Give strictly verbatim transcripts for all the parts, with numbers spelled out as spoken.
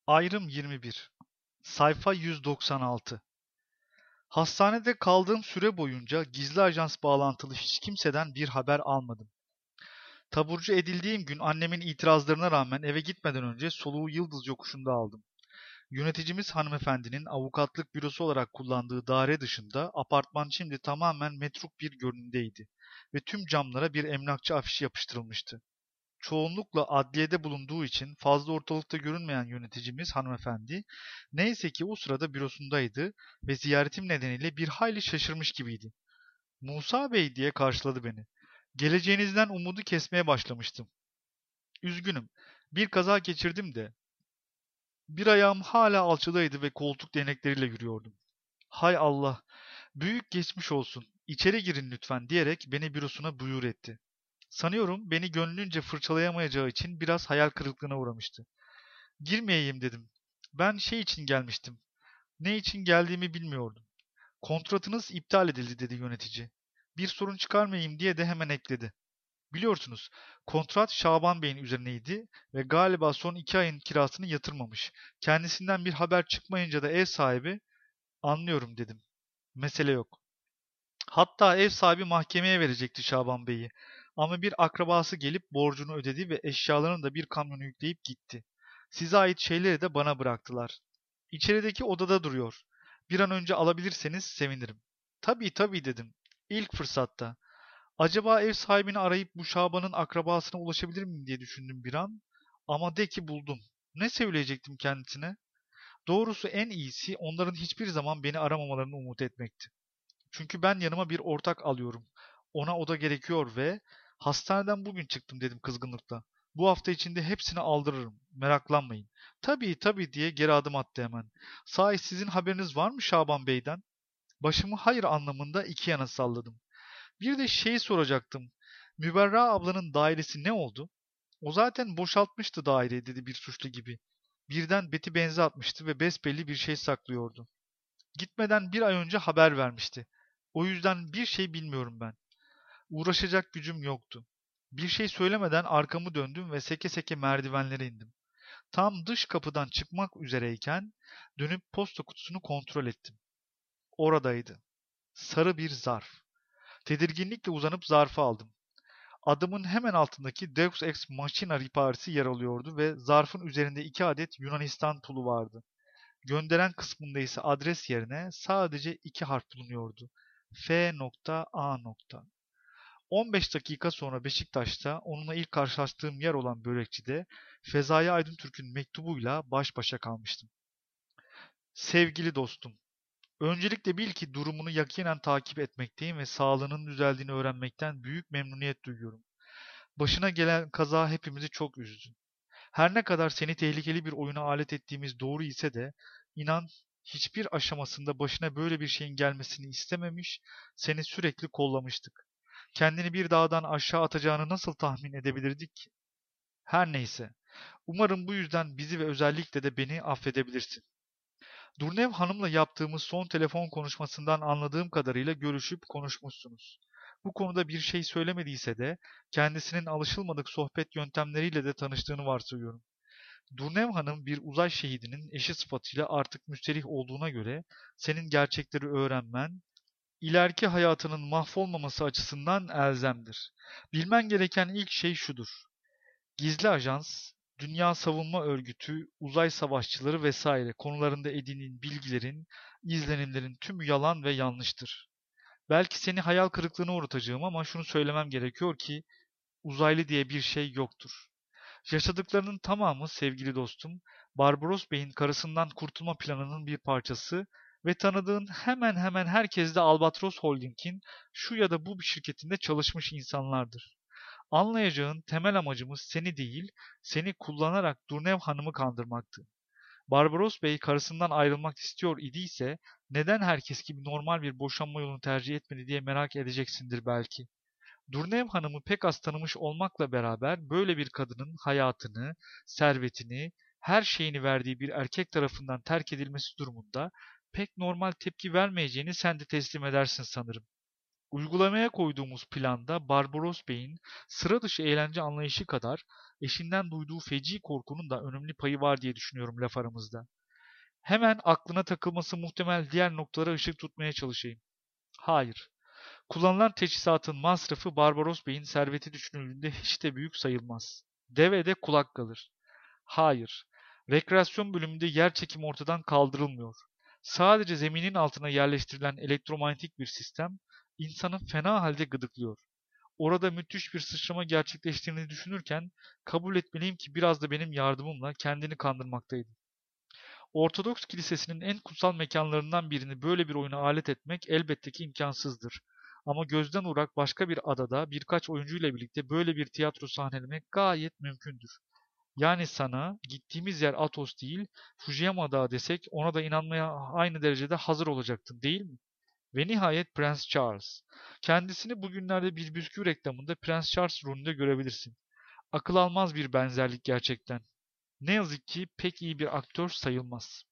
Ayrım yirmi bir. Sayfa yüz doksan altı. Hastanede kaldığım süre boyunca gizli ajans bağlantılı hiç kimseden bir haber almadım. Taburcu edildiğim gün annemin itirazlarına rağmen eve gitmeden önce soluğu Yıldız Yokuşu'nda aldım. Yöneticimiz hanımefendinin avukatlık bürosu olarak kullandığı daire dışında apartman şimdi tamamen metruk bir görünümdeydi ve tüm camlara bir emlakçı afişi yapıştırılmıştı. Çoğunlukla adliyede bulunduğu için fazla ortalıkta görünmeyen yöneticimiz hanımefendi, neyse ki o sırada bürosundaydı ve ziyaretim nedeniyle bir hayli şaşırmış gibiydi. Musa Bey diye karşıladı beni. Geleceğinizden umudu kesmeye başlamıştım. Üzgünüm, bir kaza geçirdim de. Bir ayağım hala alçıdaydı ve koltuk değnekleriyle yürüyordum. Hay Allah, büyük geçmiş olsun, İçeri girin lütfen diyerek beni bürosuna buyur etti. Sanıyorum beni gönlünce fırçalayamayacağı için biraz hayal kırıklığına uğramıştı. Girmeyeyim dedim. Ben şey için gelmiştim. Ne için geldiğimi bilmiyordum. Kontratınız iptal edildi dedi yönetici. Bir sorun çıkarmayayım diye de hemen ekledi. Biliyorsunuz, kontrat Şaban Bey'in üzerineydi ve galiba son iki ayın kirasını yatırmamış. Kendisinden bir haber çıkmayınca da ev sahibi, anlıyorum dedim. Mesele yok. Hatta ev sahibi mahkemeye verecekti Şaban Bey'i. Ama bir akrabası gelip borcunu ödedi ve eşyalarını da bir kamyona yükleyip gitti. Size ait şeyleri de bana bıraktılar. İçerideki odada duruyor. Bir an önce alabilirseniz sevinirim. Tabii tabii dedim. İlk fırsatta. Acaba ev sahibini arayıp bu Şaban'ın akrabasına ulaşabilir miyim diye düşündüm bir an. Ama de ki buldum. Ne söyleyecektim kendisine? Doğrusu en iyisi onların hiçbir zaman beni aramamalarını umut etmekti. Çünkü ben yanıma bir ortak alıyorum. Ona oda gerekiyor ve hastaneden bugün çıktım dedim kızgınlıkla. Bu hafta içinde hepsini aldırırım. Meraklanmayın. Tabii tabii diye geri adım attı hemen. Sahi sizin haberiniz var mı Şaban Bey'den? Başımı hayır anlamında iki yana salladım. Bir de şeyi soracaktım. Müberra ablanın dairesi ne oldu? O zaten boşaltmıştı daireyi dedi bir suçlu gibi. Birden beti benze atmıştı ve besbelli bir şey saklıyordu. Gitmeden bir ay önce haber vermişti. O yüzden bir şey bilmiyorum ben. Uğraşacak gücüm yoktu. Bir şey söylemeden arkamı döndüm ve seke seke merdivenlere indim. Tam dış kapıdan çıkmak üzereyken dönüp posta kutusunu kontrol ettim. Oradaydı. Sarı bir zarf. Tedirginlikle uzanıp zarfı aldım. Adımın hemen altındaki Deus Ex Machina ibaresi yer alıyordu ve zarfın üzerinde iki adet Yunanistan pulu vardı. Gönderen kısmında ise adres yerine sadece iki harf bulunuyordu. F A. on beş dakika sonra Beşiktaş'ta onunla ilk karşılaştığım yer olan börekçide Fezai Aydıntürk'ün mektubuyla baş başa kalmıştım. Sevgili dostum, öncelikle bil ki durumunu yakinen takip etmekteyim ve sağlığının düzeldiğini öğrenmekten büyük memnuniyet duyuyorum. Başına gelen kaza hepimizi çok üzdü. Her ne kadar seni tehlikeli bir oyuna alet ettiğimiz doğru ise de inan hiçbir aşamasında başına böyle bir şeyin gelmesini istememiş, seni sürekli kollamıştık. Kendini bir dağdan aşağı atacağını nasıl tahmin edebilirdik ki? Her neyse. Umarım bu yüzden bizi ve özellikle de beni affedebilirsin. Durnev Hanım'la yaptığımız son telefon konuşmasından anladığım kadarıyla görüşüp konuşmuşsunuz. Bu konuda bir şey söylemediyse de kendisinin alışılmadık sohbet yöntemleriyle de tanıştığını varsayıyorum. Durnev Hanım bir uzay şehidinin eşi sıfatıyla artık müsterih olduğuna göre senin gerçekleri öğrenmen, ileriki hayatının mahvolmaması açısından elzemdir. Bilmen gereken ilk şey şudur. Gizli ajans, Dünya Savunma Örgütü, uzay savaşçıları vesaire konularında edindiğin bilgilerin, izlenimlerin tümü yalan ve yanlıştır. Belki seni hayal kırıklığına uğratacağım ama şunu söylemem gerekiyor ki uzaylı diye bir şey yoktur. Yaşadıklarının tamamı sevgili dostum, Barbaros Bey'in karısından kurtulma planının bir parçası ve tanıdığın hemen hemen herkes de Albatros Holding'in şu ya da bu bir şirketinde çalışmış insanlardır. Anlayacağın temel amacımız seni değil, seni kullanarak Durnev Hanım'ı kandırmaktı. Barbaros Bey karısından ayrılmak istiyor idiyse neden herkes gibi normal bir boşanma yolunu tercih etmedi diye merak edeceksindir belki. Durnev Hanım'ı pek az tanımış olmakla beraber böyle bir kadının hayatını, servetini, her şeyini verdiği bir erkek tarafından terk edilmesi durumunda pek normal tepki vermeyeceğini sen de teslim edersin sanırım. Uygulamaya koyduğumuz planda Barbaros Bey'in sıra dışı eğlence anlayışı kadar eşinden duyduğu feci korkunun da önemli payı var diye düşünüyorum laf aramızda. Hemen aklına takılması muhtemel diğer noktalara ışık tutmaya çalışayım. Hayır. Kullanılan teçhizatın masrafı Barbaros Bey'in serveti düşünüldüğünde hiç de büyük sayılmaz. Devede kulak kalır. Hayır. Rekreasyon bölümünde yer çekimi ortadan kaldırılmıyor. Sadece zeminin altına yerleştirilen elektromanyetik bir sistem insanı fena halde gıdıklıyor. Orada müthiş bir sıçrama gerçekleştiğini düşünürken kabul etmeliyim ki biraz da benim yardımımla kendini kandırmaktaydı. Ortodoks kilisesinin en kutsal mekanlarından birini böyle bir oyuna alet etmek elbette ki imkansızdır. Ama gözden urak başka bir adada birkaç oyuncuyla birlikte böyle bir tiyatro sahnelemek gayet mümkündür. Yani sana gittiğimiz yer Athos değil, Fujiyama Dağı desek ona da inanmaya aynı derecede hazır olacaktın değil mi? Ve nihayet Prens Charles. Kendisini bugünlerde bir bisküvi reklamında Prens Charles rolünde görebilirsin. Akıl almaz bir benzerlik gerçekten. Ne yazık ki pek iyi bir aktör sayılmaz.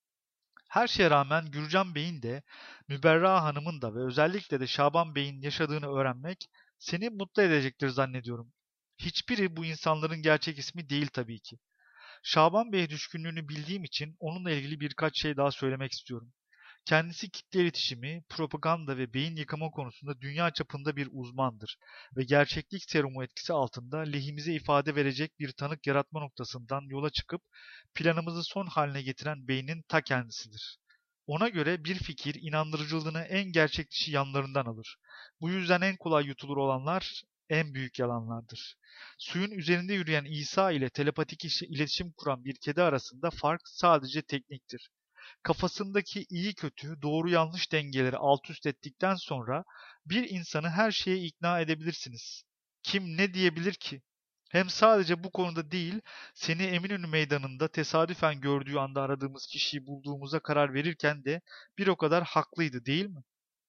Her şeye rağmen Gürcan Bey'in de, Müberra Hanım'ın da ve özellikle de Şaban Bey'in yaşadığını öğrenmek seni mutlu edecektir zannediyorum. Hiçbiri bu insanların gerçek ismi değil tabii ki. Şaban Bey'e düşkünlüğünü bildiğim için onunla ilgili birkaç şey daha söylemek istiyorum. Kendisi kitle iletişimi, propaganda ve beyin yıkama konusunda dünya çapında bir uzmandır ve gerçeklik serumu etkisi altında lehimize ifade verecek bir tanık yaratma noktasından yola çıkıp planımızı son haline getiren beynin ta kendisidir. Ona göre bir fikir inandırıcılığını en gerçekçi yanlarından alır. Bu yüzden en kolay yutulur olanlar en büyük yalanlardır. Suyun üzerinde yürüyen İsa ile telepatik iletişim kuran bir kedi arasında fark sadece tekniktir. Kafasındaki iyi kötü, doğru yanlış dengeleri alt üst ettikten sonra bir insanı her şeye ikna edebilirsiniz. Kim ne diyebilir ki? Hem sadece bu konuda değil, seni Eminönü Meydanı'nda tesadüfen gördüğü anda aradığımız kişiyi bulduğumuza karar verirken de bir o kadar haklıydı değil mi?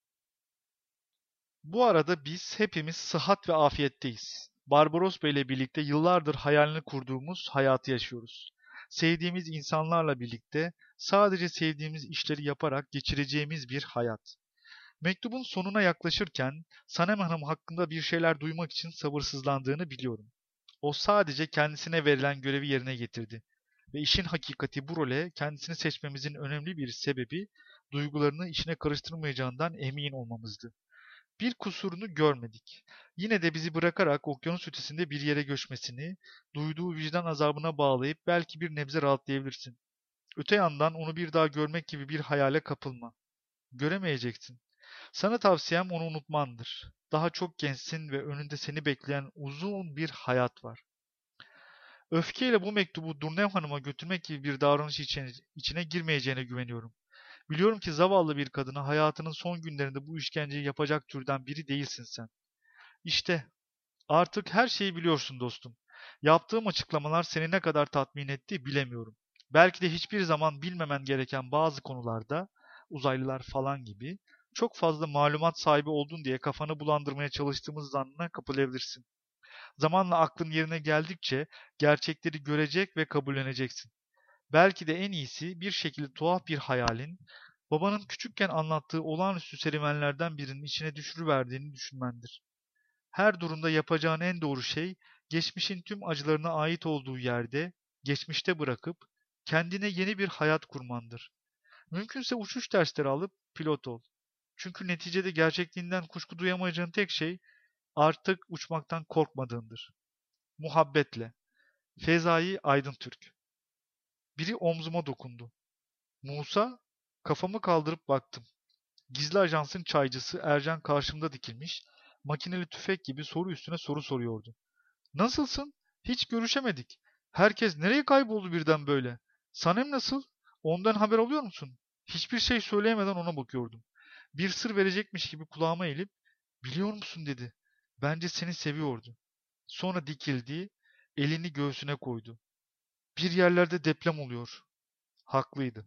Bu arada biz hepimiz sıhhat ve afiyetteyiz. Barbaros Bey ile birlikte yıllardır hayalini kurduğumuz hayatı yaşıyoruz. Sevdiğimiz insanlarla birlikte sadece sevdiğimiz işleri yaparak geçireceğimiz bir hayat. Mektubun sonuna yaklaşırken Sanem Hanım hakkında bir şeyler duymak için sabırsızlandığını biliyorum. O sadece kendisine verilen görevi yerine getirdi. Ve işin hakikati bu role kendisini seçmemizin önemli bir sebebi duygularını içine karıştırmayacağından emin olmamızdı. Bir kusurunu görmedik. Yine de bizi bırakarak okyanus ötesinde bir yere göçmesini, duyduğu vicdan azabına bağlayıp belki bir nebze rahatlayabilirsin. Öte yandan onu bir daha görmek gibi bir hayale kapılma. Göremeyeceksin. Sana tavsiyem onu unutmandır. Daha çok gençsin ve önünde seni bekleyen uzun bir hayat var. Öfkeyle bu mektubu Durnev Hanım'a götürmek gibi bir davranış içine, içine girmeyeceğine güveniyorum. Biliyorum ki zavallı bir kadına hayatının son günlerinde bu işkenceyi yapacak türden biri değilsin sen. İşte artık her şeyi biliyorsun dostum. Yaptığım açıklamalar seni ne kadar tatmin etti bilemiyorum. Belki de hiçbir zaman bilmemen gereken bazı konularda, uzaylılar falan gibi, çok fazla malumat sahibi oldun diye kafanı bulandırmaya çalıştığımız zannına kapılabilirsin. Zamanla aklın yerine geldikçe gerçekleri görecek ve kabulleneceksin. Belki de en iyisi bir şekilde tuhaf bir hayalin, babanın küçükken anlattığı olağanüstü serüvenlerden birinin içine düşürüverdiğini düşünmendir. Her durumda yapacağın en doğru şey, geçmişin tüm acılarına ait olduğu yerde, geçmişte bırakıp, kendine yeni bir hayat kurmandır. Mümkünse uçuş dersleri alıp pilot ol. Çünkü neticede gerçekliğinden kuşku duyamayacağın tek şey, artık uçmaktan korkmadığındır. Muhabbetle. Fezai Aydıntürk. Biri omzuma dokundu. Musa, kafamı kaldırıp baktım. Gizli ajansın çaycısı Ercan karşımda dikilmiş, makineli tüfek gibi soru üstüne soru soruyordu. Nasılsın? Hiç görüşemedik. Herkes nereye kayboldu birden böyle? Sanem nasıl? Ondan haber alıyor musun? Hiçbir şey söyleyemeden ona bakıyordum. Bir sır verecekmiş gibi kulağıma eğilip, biliyor musun dedi. Bence seni seviyordu. Sonra dikildi, elini göğsüne koydu. Bir yerlerde deprem oluyor. Haklıydı.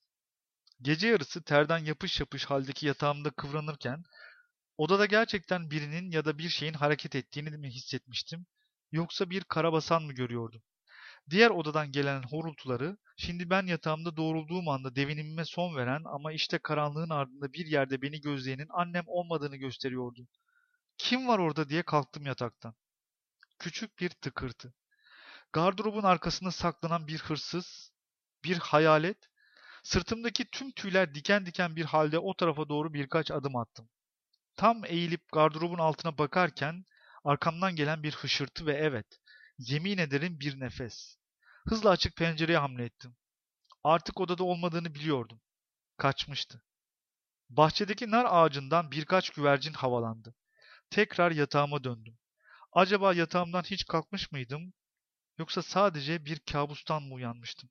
Gece yarısı terden yapış yapış haldeki yatağımda kıvranırken, odada gerçekten birinin ya da bir şeyin hareket ettiğini mi hissetmiştim, yoksa bir karabasan mı görüyordum? Diğer odadan gelen horultuları, şimdi ben yatağımda doğrulduğum anda devinimime son veren ama işte karanlığın ardında bir yerde beni gözleyenin annem olmadığını gösteriyordu. Kim var orada diye kalktım yataktan. Küçük bir tıkırtı. Gardırobun arkasında saklanan bir hırsız, bir hayalet. Sırtımdaki tüm tüyler diken diken bir halde o tarafa doğru birkaç adım attım. Tam eğilip gardırobun altına bakarken arkamdan gelen bir hışırtı ve evet, yemin ederim bir nefes. Hızla açık pencereye hamle ettim. Artık odada olmadığını biliyordum. Kaçmıştı. Bahçedeki nar ağacından birkaç güvercin havalandı. Tekrar yatağıma döndüm. Acaba yatağımdan hiç kalkmış mıydım, yoksa sadece bir kabustan mı uyanmıştım?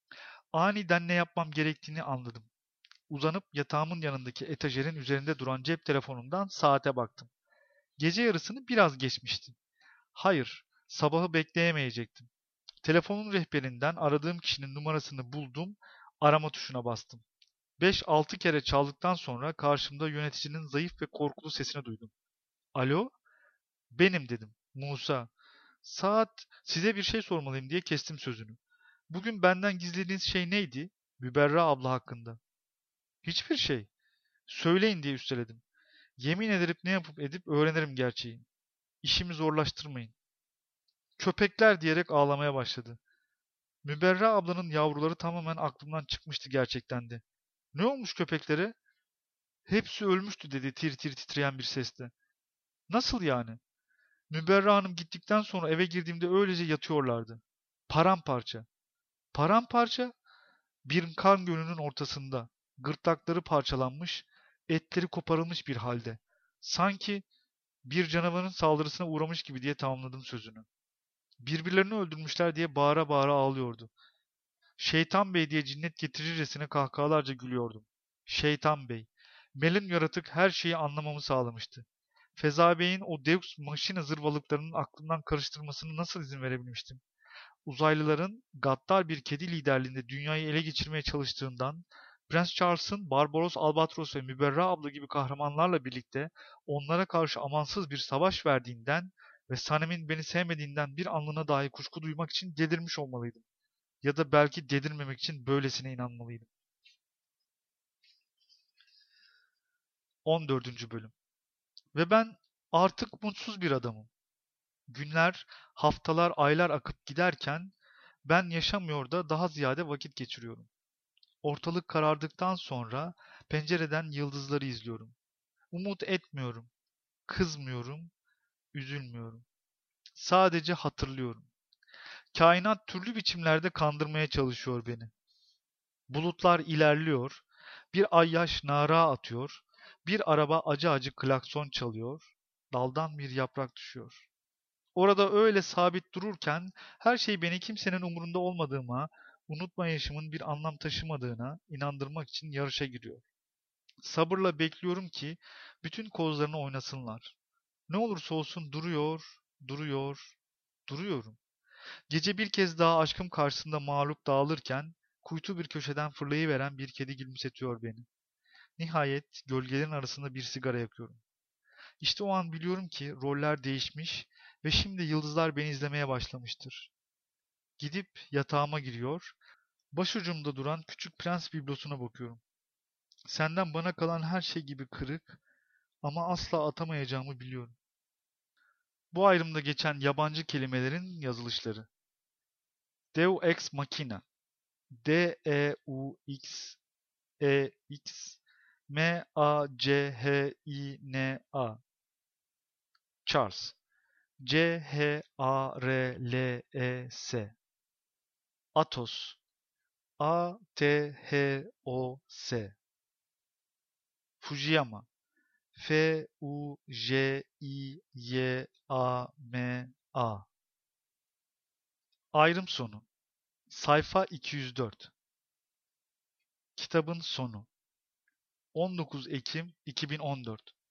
Aniden ne yapmam gerektiğini anladım. Uzanıp yatağımın yanındaki etajerin üzerinde duran cep telefonumdan saate baktım. Gece yarısını biraz geçmişti. Hayır, sabahı bekleyemeyecektim. Telefonun rehberinden aradığım kişinin numarasını buldum, arama tuşuna bastım. beş altı kere çaldıktan sonra karşımda yöneticinin zayıf ve korkulu sesini duydum. Alo? Benim dedim. Musa. Saat, size bir şey sormalıyım diye kestim sözünü. Bugün benden gizlediğiniz şey neydi? Müberra abla hakkında. Hiçbir şey. Söyleyin diye üsteledim. Yemin ederim ne yapıp edip öğrenirim gerçeği. İşimi zorlaştırmayın. Köpekler diyerek ağlamaya başladı. Müberra ablanın yavruları tamamen aklımdan çıkmıştı gerçekten de. Ne olmuş köpeklere? Hepsi ölmüştü dedi tir tir titreyen bir sesle. Nasıl yani? Müberra Hanım gittikten sonra eve girdiğimde öylece yatıyorlardı. Paramparça. Paramparça bir kan gölünün ortasında. Gırtlakları parçalanmış, etleri koparılmış bir halde. Sanki bir canavarın saldırısına uğramış gibi diye tamamladım sözünü. Birbirlerini öldürmüşler diye bağıra bağıra ağlıyordu. Şeytan Bey diye cinnet getirircesine kahkahalarca gülüyordum. Şeytan Bey. Melun yaratık her şeyi anlamamı sağlamıştı. Feza Bey'in o Deus Machina zırvalıklarının aklımdan karıştırmasını nasıl izin verebilmiştim? Uzaylıların gaddar bir kedi liderliğinde dünyayı ele geçirmeye çalıştığından, Prens Charles'ın Barbaros Albatros ve Müberra abla gibi kahramanlarla birlikte onlara karşı amansız bir savaş verdiğinden ve Sanem'in beni sevmediğinden bir anlığına dahi kuşku duymak için delirmiş olmalıydım. Ya da belki delirmemek için böylesine inanmalıydım. on dördüncü bölüm. Ve ben artık mutsuz bir adamım. Günler, haftalar, aylar akıp giderken ben yaşamıyor da daha ziyade vakit geçiriyorum. Ortalık karardıktan sonra pencereden yıldızları izliyorum. Umut etmiyorum, kızmıyorum, üzülmüyorum. Sadece hatırlıyorum. Kainat türlü biçimlerde kandırmaya çalışıyor beni. Bulutlar ilerliyor, bir ayyaş nara atıyor, bir araba acı acı klakson çalıyor, daldan bir yaprak düşüyor. Orada öyle sabit dururken her şey beni kimsenin umurunda olmadığıma, unutma yaşımın bir anlam taşımadığına inandırmak için yarışa giriyor. Sabırla bekliyorum ki bütün kozlarını oynasınlar. Ne olursa olsun duruyor, duruyor, duruyorum. Gece bir kez daha aşkım karşısında mağlup dağılırken kuytu bir köşeden fırlayıveren bir kedi gülümsetiyor beni. Nihayet gölgelerin arasında bir sigara yakıyorum. İşte o an biliyorum ki roller değişmiş ve şimdi yıldızlar beni izlemeye başlamıştır. Gidip yatağıma giriyor, başucumda duran küçük prens biblosuna bakıyorum. Senden bana kalan her şey gibi kırık ama asla atamayacağımı biliyorum. Bu ayrımda geçen yabancı kelimelerin yazılışları. Deus Ex Machina. D E U X E X M A C H I N A. Charles. C H A R L E S. Atos. A T H O S. Fujiyama. F U J I Y A M A. Ayrım sonu. Sayfa iki yüz dört. Kitabın sonu. on dokuz Ekim iki bin on dört.